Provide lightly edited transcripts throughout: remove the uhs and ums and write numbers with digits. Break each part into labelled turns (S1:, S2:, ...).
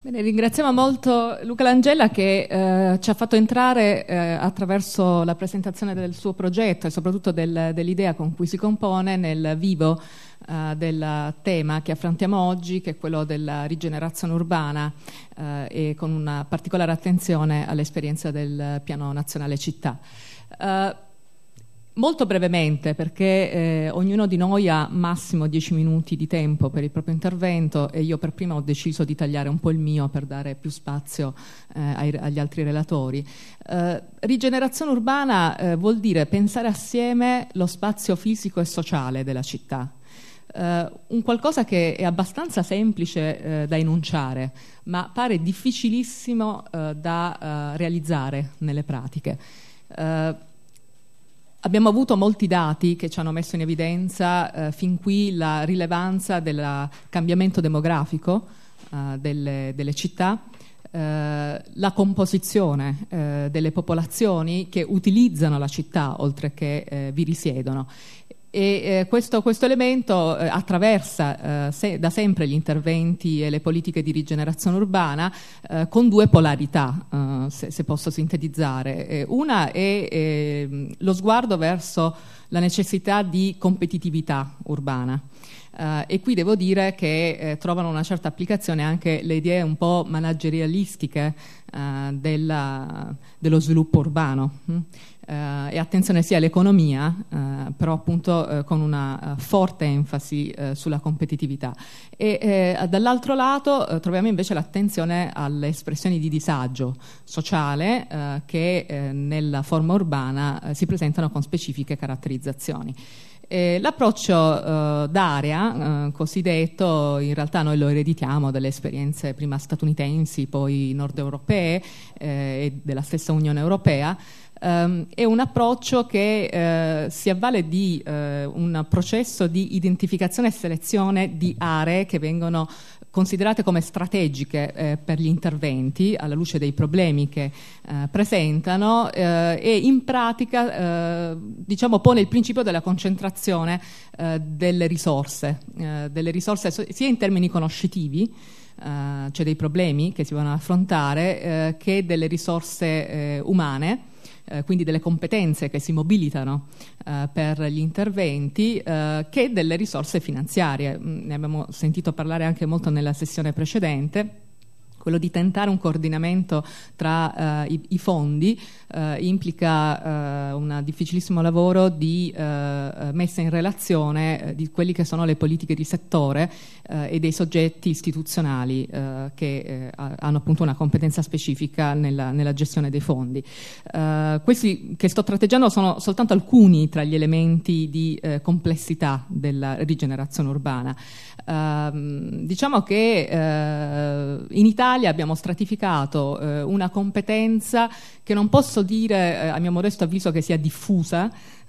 S1: Bene, ringraziamo molto Luca Langella che ci ha fatto entrare attraverso la presentazione del suo progetto e soprattutto dell'idea con cui si compone nel vivo del tema che affrontiamo oggi, che è quello della rigenerazione urbana e con una particolare attenzione all'esperienza del Piano Nazionale Città. Molto brevemente, perché ognuno di noi ha massimo 10 minuti di tempo per il proprio intervento e io per prima ho deciso di tagliare un po' il mio per dare più spazio agli altri relatori. Rigenerazione urbana vuol dire pensare assieme lo spazio fisico e sociale della città. Un qualcosa che è abbastanza semplice da enunciare, ma pare difficilissimo da realizzare nelle pratiche. Abbiamo avuto molti dati che ci hanno messo in evidenza fin qui la rilevanza del cambiamento demografico delle città, la composizione delle popolazioni che utilizzano la città oltre che vi risiedono. E questo elemento attraversa da sempre gli interventi e le politiche di rigenerazione urbana con due polarità, se posso sintetizzare. Una è lo sguardo verso la necessità di competitività urbana. E qui devo dire che trovano una certa applicazione anche le idee un po' managerialistiche dello sviluppo urbano. E attenzione sia all'economia, però appunto con una forte enfasi sulla competitività. E dall'altro lato troviamo invece l'attenzione alle espressioni di disagio sociale che nella forma urbana si presentano con specifiche caratterizzazioni. L'approccio d'area cosiddetto in realtà noi lo ereditiamo dalle esperienze prima statunitensi, poi nord europee e della stessa Unione Europea. È un approccio che si avvale di un processo di identificazione e selezione di aree che vengono considerate come strategiche per gli interventi alla luce dei problemi che presentano e in pratica diciamo pone il principio della concentrazione delle risorse sia in termini conoscitivi, cioè dei problemi che si vanno ad affrontare, che delle risorse umane, quindi delle competenze che si mobilitano per gli interventi, che delle risorse finanziarie. Ne abbiamo sentito parlare anche molto nella sessione precedente. Quello di tentare un coordinamento tra i fondi implica un difficilissimo lavoro di messa in relazione di quelli che sono le politiche di settore e dei soggetti istituzionali che hanno appunto una competenza specifica nella gestione dei fondi. Questi che sto tratteggiando sono soltanto alcuni tra gli elementi di complessità della rigenerazione urbana. Diciamo che in Italia abbiamo stratificato una competenza che non posso dire a mio modesto avviso che sia diffusa,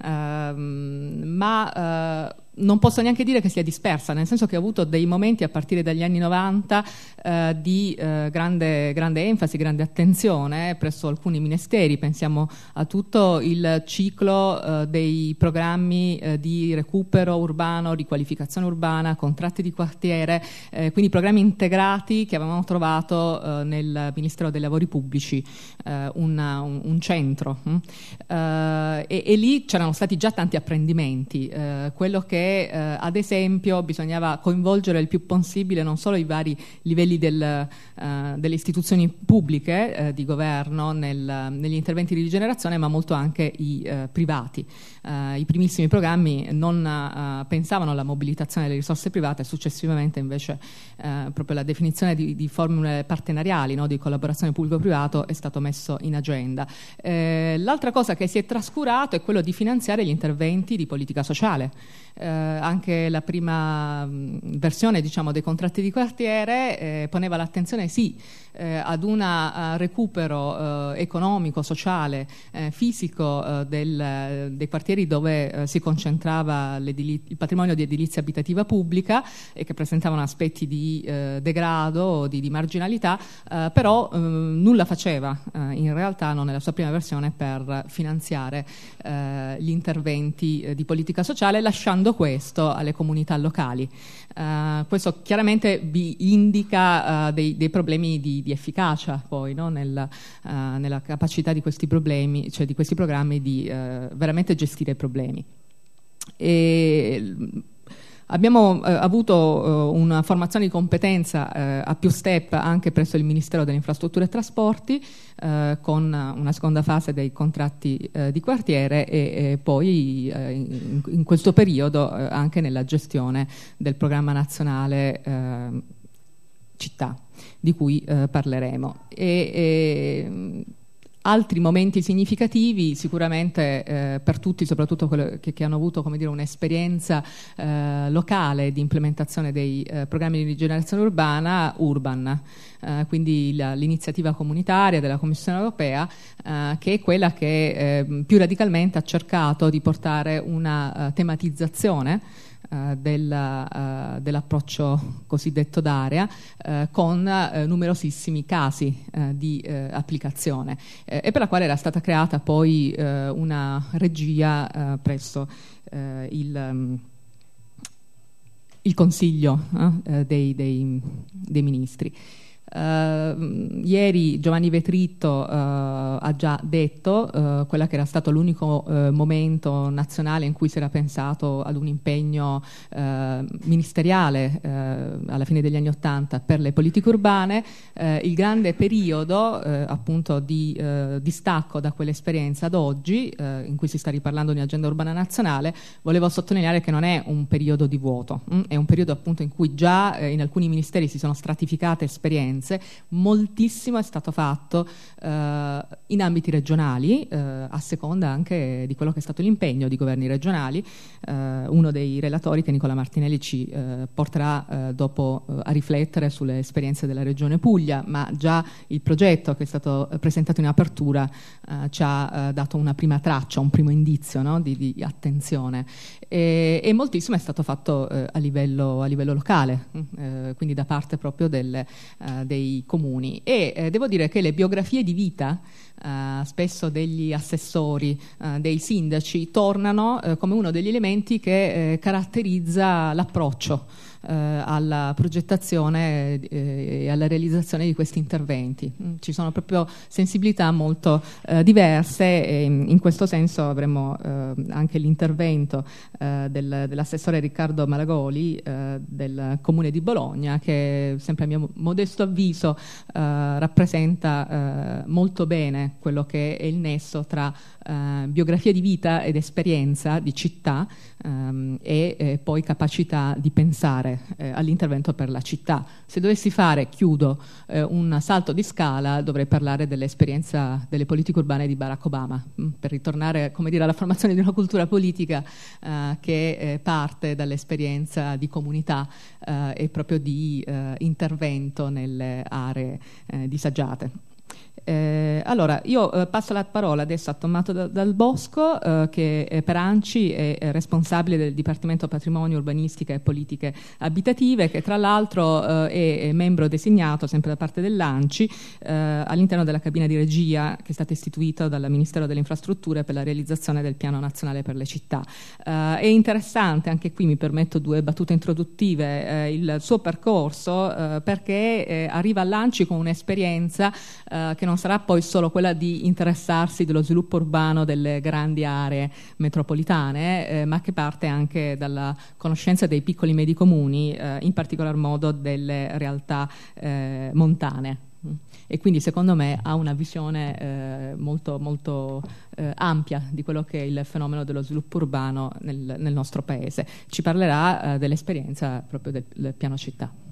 S1: ma non posso neanche dire che sia dispersa, nel senso che ha avuto dei momenti a partire dagli anni 90 di grande enfasi, grande attenzione presso alcuni ministeri. Pensiamo a tutto il ciclo dei programmi di recupero urbano, riqualificazione urbana, contratti di quartiere, quindi programmi integrati che avevamo trovato nel Ministero dei Lavori Pubblici, un centro. E lì c'erano stati già tanti apprendimenti. Quello che ad esempio bisognava coinvolgere il più possibile non solo i vari livelli delle istituzioni pubbliche di governo negli interventi di rigenerazione, ma molto anche i privati. I primissimi programmi non pensavano alla mobilitazione delle risorse private, successivamente invece proprio la definizione di formule partenariali, no, di collaborazione pubblico-privato è stato messo in agenda. L'altra cosa che si è trascurato è quello di finanziare gli interventi di politica sociale. Anche la prima versione, diciamo, dei contratti di quartiere poneva l'attenzione ad un recupero economico, sociale, fisico dei quartieri dove si concentrava il patrimonio di edilizia abitativa pubblica e che presentavano aspetti di degrado o di marginalità, però nulla faceva in realtà, non nella sua prima versione, per finanziare gli gli interventi di politica sociale, lasciando questo alle comunità locali. Questo chiaramente vi indica dei problemi di efficacia poi, no? Nella capacità di questi problemi, cioè di questi programmi, di veramente gestire i problemi. Abbiamo avuto una formazione di competenza a più step anche presso il Ministero delle Infrastrutture e Trasporti, con una seconda fase dei contratti di quartiere e poi in questo periodo anche nella gestione del programma nazionale città, di cui parleremo. Altri momenti significativi sicuramente per tutti, soprattutto quelli che hanno avuto, come dire, un'esperienza locale di implementazione dei programmi di rigenerazione urbana, Urban, quindi l'iniziativa comunitaria della Commissione europea, che è quella che più radicalmente ha cercato di portare una tematizzazione dell'approccio cosiddetto d'area, con numerosissimi casi di applicazione, e per la quale era stata creata poi una regia presso il Consiglio dei Ministri. Ieri Giovanni Vetritto ha già detto quella che era stato l'unico momento nazionale in cui si era pensato ad un impegno ministeriale alla fine degli anni '80 per le politiche urbane. Il grande periodo appunto di distacco da quell'esperienza ad oggi, in cui si sta riparlando di agenda urbana nazionale, volevo sottolineare che non è un periodo di vuoto, è un periodo appunto in cui già in alcuni ministeri si sono stratificate esperienze. Moltissimo è stato fatto in ambiti regionali, a seconda anche di quello che è stato l'impegno di governi regionali. Uno dei relatori, che è Nicola Martinelli, ci porterà dopo a riflettere sulle esperienze della Regione Puglia, ma già il progetto che è stato presentato in apertura ci ha dato una prima traccia, un primo indizio, no? di attenzione, e moltissimo è stato fatto a livello locale, quindi da parte proprio dei comuni, e devo dire che le biografie di vita spesso degli assessori, dei sindaci, tornano come uno degli elementi che caratterizza l'approccio alla progettazione e alla realizzazione di questi interventi. Ci sono proprio sensibilità molto diverse, e in questo senso avremo anche l'intervento dell'assessore Riccardo Malagoli del Comune di Bologna, che sempre a mio modesto avviso rappresenta molto bene quello che è il nesso tra biografia di vita ed esperienza di città e poi capacità di pensare all'intervento per la città. Se dovessi fare, chiudo, un salto di scala, dovrei parlare dell'esperienza delle politiche urbane di Barack Obama, per ritornare, come dire, alla formazione di una cultura politica che parte dall'esperienza di comunità e proprio di intervento nelle aree disagiate. Allora, io passo la parola adesso a Tommaso Dal Bosco, che per ANCI è responsabile del Dipartimento Patrimonio, Urbanistica e Politiche Abitative, che tra l'altro è membro designato sempre da parte dell'ANCI all'interno della cabina di regia che è stata istituita dal Ministero delle Infrastrutture per la realizzazione del Piano Nazionale per le Città. È interessante, anche qui mi permetto due battute introduttive, il suo percorso, perché arriva all'ANCI con un'esperienza che non sarà poi solo quella di interessarsi dello sviluppo urbano delle grandi aree metropolitane, ma che parte anche dalla conoscenza dei piccoli e medi comuni, in particolar modo delle realtà montane. E quindi secondo me ha una visione molto, molto ampia di quello che è il fenomeno dello sviluppo urbano nel nostro paese. Ci parlerà dell'esperienza proprio del piano città.